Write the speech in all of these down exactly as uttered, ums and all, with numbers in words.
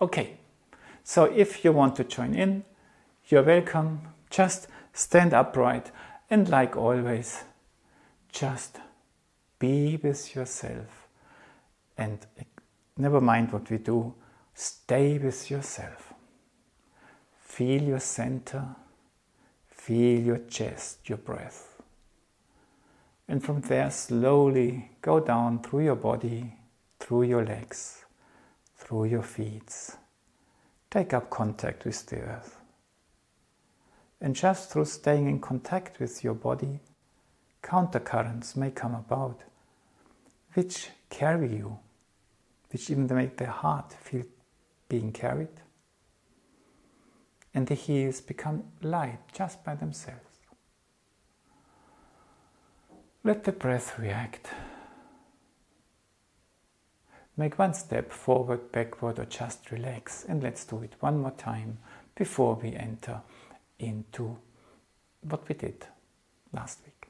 Okay, so if you want to join in, you're welcome. Just stand upright and, like always, just be with yourself and never mind what we do, stay with yourself. Feel your center, feel your chest, your breath. And from there slowly go down through your body, through your legs, through your feet. Take up contact with the earth. And just through staying in contact with your body, countercurrents may come about, which carry you, which even make the heart feel being carried. And the heels become light just by themselves. Let the breath react. Make one step forward, backward, or just relax. And let's do it one more time before we enter into what we did last week.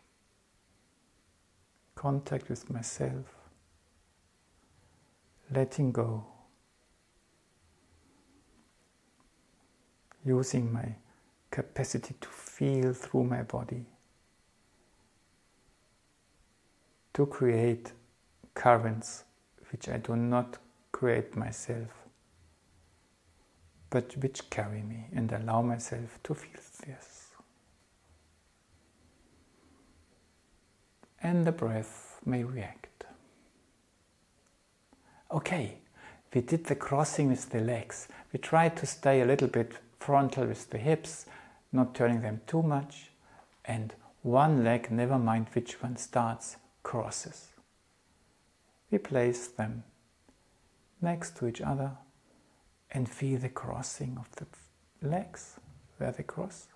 Contact with myself. Letting go. Using my capacity to feel through my body. To create currents which I do not create myself, but which carry me, and allow myself to feel this. And the breath may react. Okay, we did the crossing with the legs. We tried to stay a little bit frontal with the hips, not turning them too much, and one leg, never mind which one starts, crosses. We place them next to each other and feel the crossing of the legs where they cross.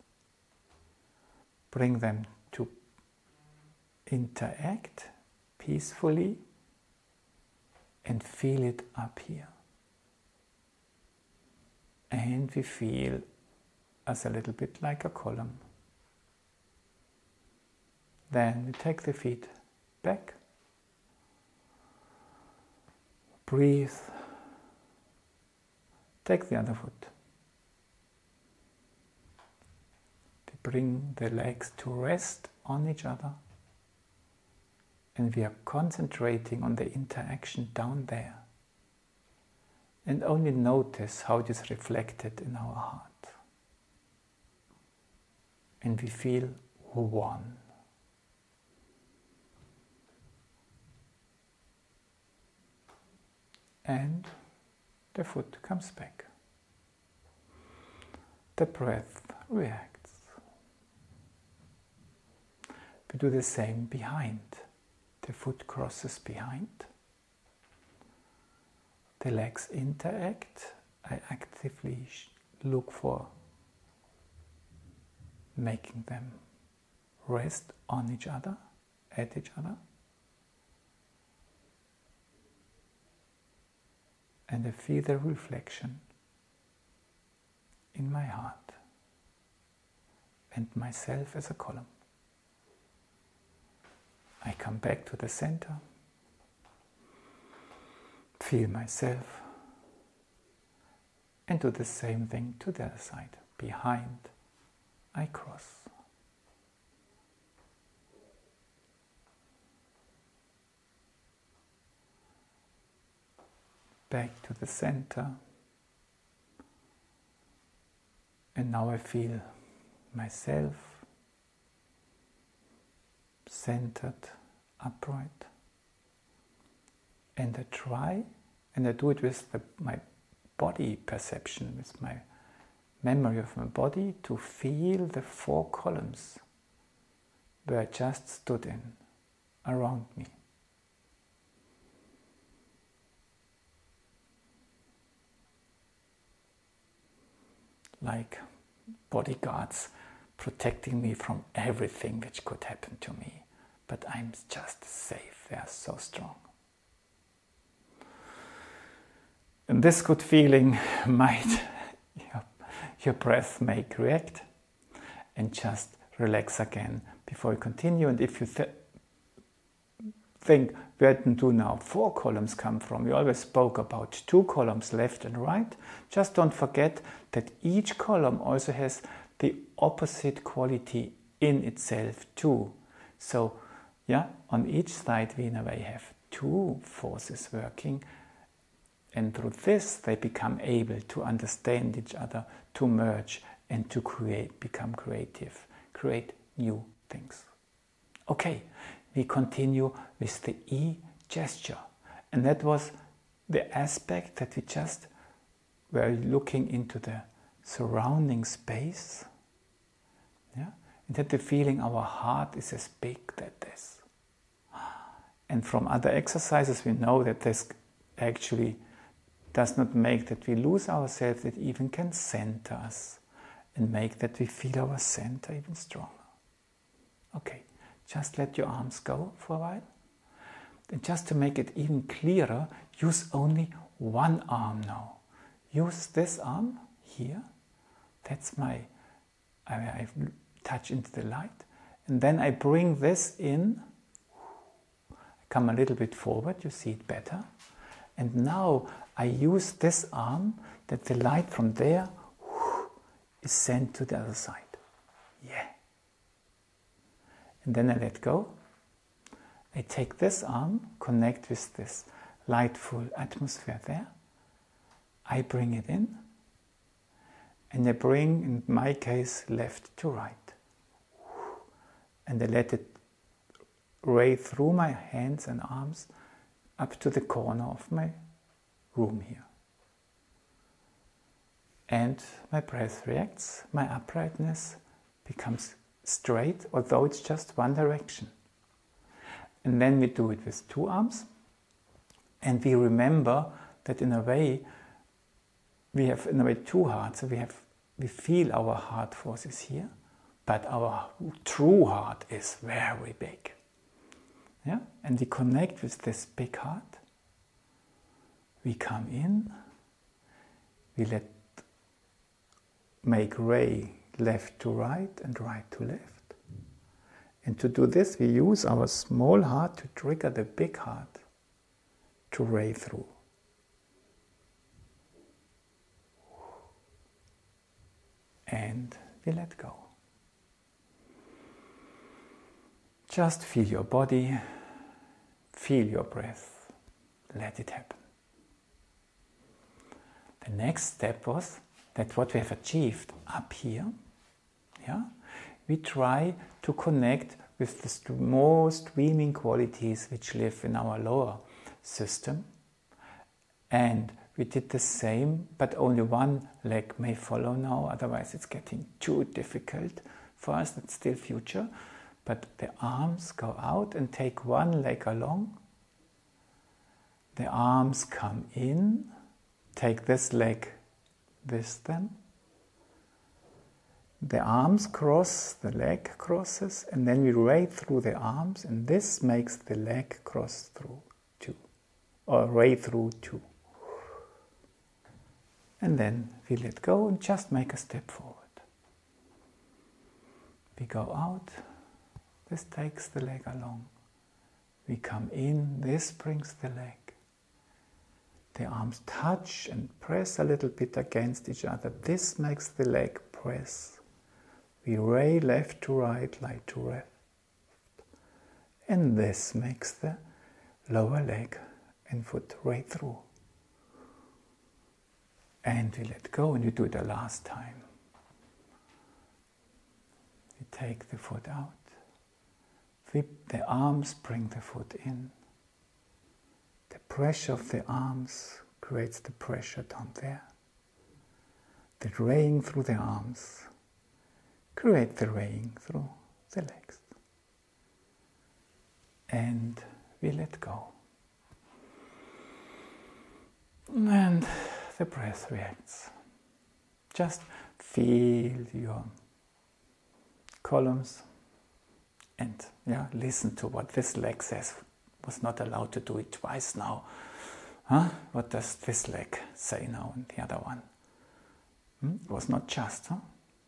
Bring them to interact peacefully and feel it up here. And we feel as a little bit like a column. Then we take the feet back. Breathe. Take the other foot. We bring the legs to rest on each other. And we are concentrating on the interaction down there. And only notice how it is reflected in our heart. And we feel one. And the foot comes back. The breath reacts. We do the same behind. The foot crosses behind. The legs interact. I actively look for making them rest on each other, at each other. And I feel the reflection in my heart and myself as a column. I come back to the center, feel myself, and do the same thing to the other side. Behind, I cross. Back to the center, and now I feel myself centered, upright, and I try, and I do it with the, my body perception, with my memory of my body, to feel the four columns where I just stood in around me. Like bodyguards protecting me from everything which could happen to me. But I'm just safe, they are so strong. And this good feeling might, your, your breath may react, and just relax again before you continue. And if you th- think, where do now four columns come from? We always spoke about two columns, left and right. Just don't forget that each column also has the opposite quality in itself too. So, yeah, on each side we in a way have two forces working, and through this they become able to understand each other, to merge and to create, become creative, create new things. Okay, we continue with the E gesture, and that was the aspect that we just were looking into the surrounding space, yeah, and had the feeling our heart is as big as this. And from other exercises we know that this actually does not make that we lose ourselves, it even can center us and make that we feel our center even stronger. Okay, just let your arms go for a while. And just to make it even clearer, use only one arm now. Use this arm here. That's my, I, I touch into the light. And then I bring this in. I come a little bit forward, you see it better. And now I use this arm that the light from there is sent to the other side. Yeah. And then I let go. I take this arm, connect with this lightful atmosphere there. I bring it in. And I bring, in my case, left to right. And I let it ray through my hands and arms up to the corner of my room here. And my breath reacts, my uprightness becomes straight, although it's just one direction. And then we do it with two arms, and we remember that in a way we have in a way two hearts. So we have we feel our heart forces here, but our true heart is very big. Yeah? And we connect with this big heart. We come in, we let make ray left to right and right to left. And to do this, we use our small heart to trigger the big heart to ray through. And we let go. Just feel your body, feel your breath, let it happen. The next step was that what we have achieved up here, yeah, we try to connect with the st- more streaming qualities which live in our lower system. And we did the same, but only one leg may follow now, otherwise it's getting too difficult for us, that's still future. But the arms go out and take one leg along. The arms come in, take this leg with them. The arms cross, the leg crosses, and then we ray through the arms, and this makes the leg cross through too, or ray through too. And then we let go and just make a step forward. We go out, this takes the leg along. We come in, this brings the leg. The arms touch and press a little bit against each other. This makes the leg press. We ray left to right, right to left. And this makes the lower leg and foot ray through. And we let go, and we do it the last time. We take the foot out. We, the arms bring the foot in. The pressure of the arms creates the pressure down there. The raying through the arms create the raying through the legs. And we let go. And the breath reacts. Just feel your columns and yeah, listen to what this leg says. Was not allowed to do it twice now. Huh? What does this leg say now and the other one? Hmm? It was not just, huh?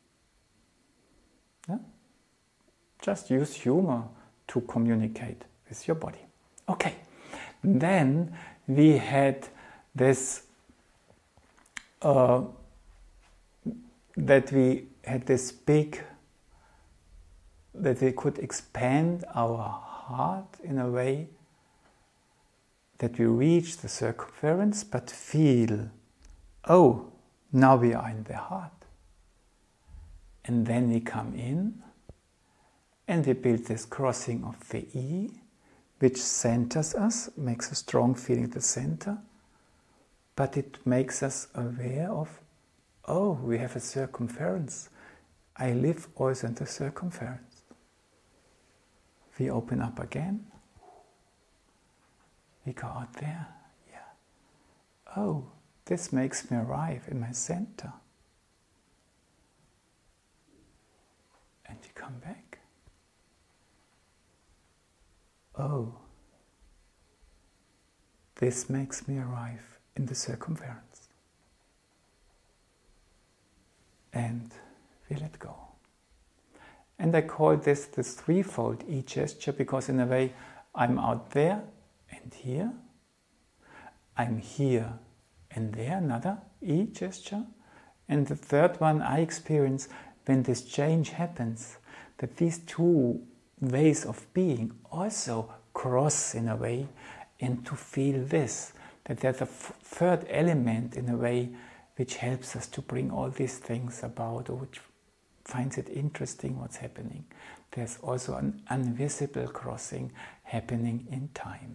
Yeah? Just use humor to communicate with your body. Okay, Then we had this, uh, that we had this big, that we could expand our heart in a way that we reach the circumference, but feel, oh, now we are in the heart. And then we come in, and we build this crossing of the E, which centers us, makes a strong feeling at the center, but it makes us aware of, oh, we have a circumference. I live also in the circumference. We open up again. We go out there. Yeah. Oh, this makes me arrive in my center. And we come back. Oh, this makes me arrive in the circumference. And we let go. And I call this the threefold E gesture because in a way I'm out there and here. I'm here and there, another E gesture. And the third one I experience when this change happens, that these two ways of being also cross in a way, and to feel this, that there's a f- third element in a way which helps us to bring all these things about, or which finds it interesting what's happening. There's also an invisible crossing happening in time.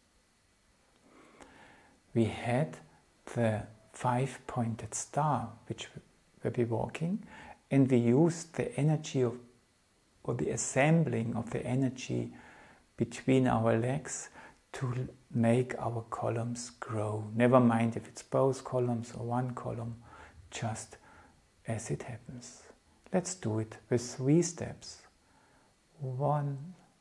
We had the five-pointed star, which we'll be walking, and we used the energy of, or the assembling of the energy between our legs to make our columns grow. Never mind if it's both columns or one column, just as it happens. Let's do it with three steps. One,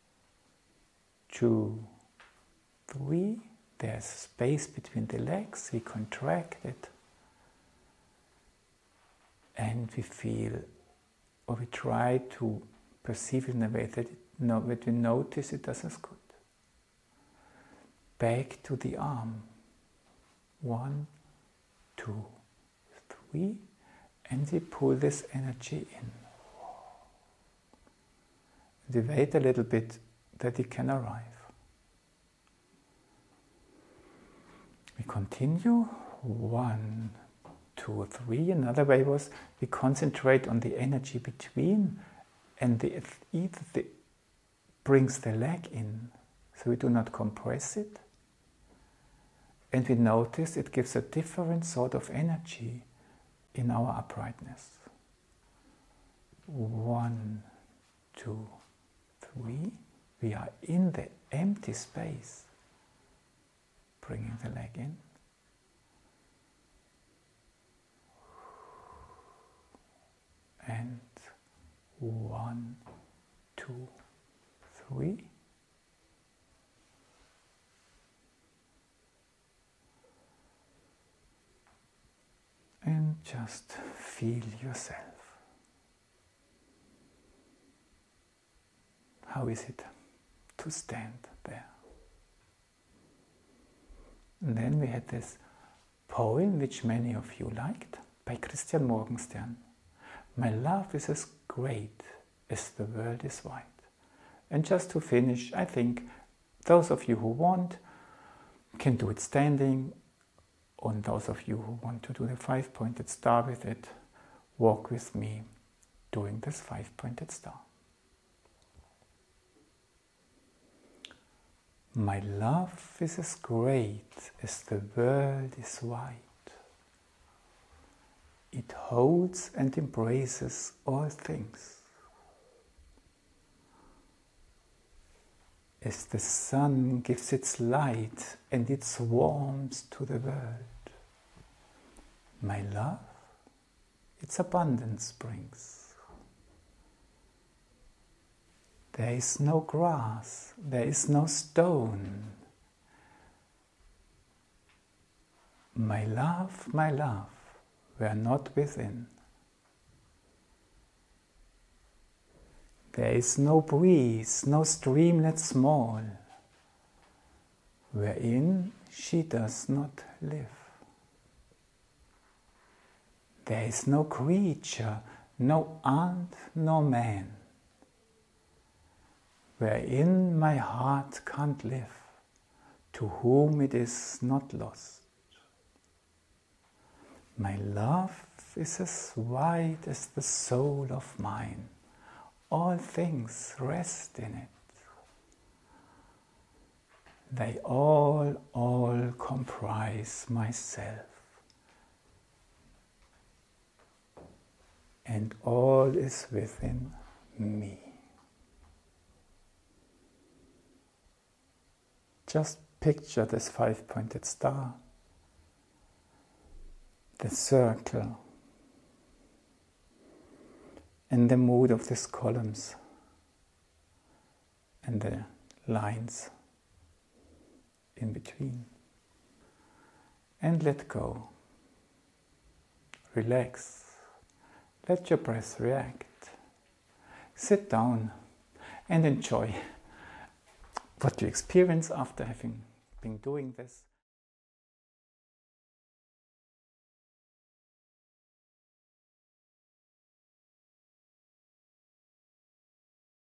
two, three. There's space between the legs. We contract it. And we feel, or we try to perceive it in a way that, it, no, that we notice it does us good. Back to the arm. One, two, three. And we pull this energy in. We wait a little bit that it can arrive. We continue. One, two, three. Another way was we concentrate on the energy between, and the either the, brings the leg in, so we do not compress it. And we notice it gives a different sort of energy in our uprightness. One, two, three. We are in the empty space, bringing the leg in. And one, two, three. And just feel yourself. How is it to stand there? And then we had this poem, which many of you liked, by Christian Morgenstern. My love is as great as the world is wide. And just to finish, I think those of you who want can do it standing, and those of you who want to do the five-pointed star with it, walk with me doing this five-pointed star. My love is as great as the world is wide. It holds and embraces all things. As the sun gives its light and its warmth to the world, my love, its abundance brings. There is no grass, there is no stone. My love, my love, were not within. There is no breeze, no streamlet small. wherein she does not live. There is no creature, no ant, no man, wherein my heart can't live, to whom it is not lost. My love is as wide as the soul of mine. All things rest in it. They all, all comprise myself. And all is within me. Just picture this five-pointed star, the circle, and the mood of these columns, and the lines in between. And let go. Relax. Let your breath react. Sit down and enjoy what you experience after having been doing this.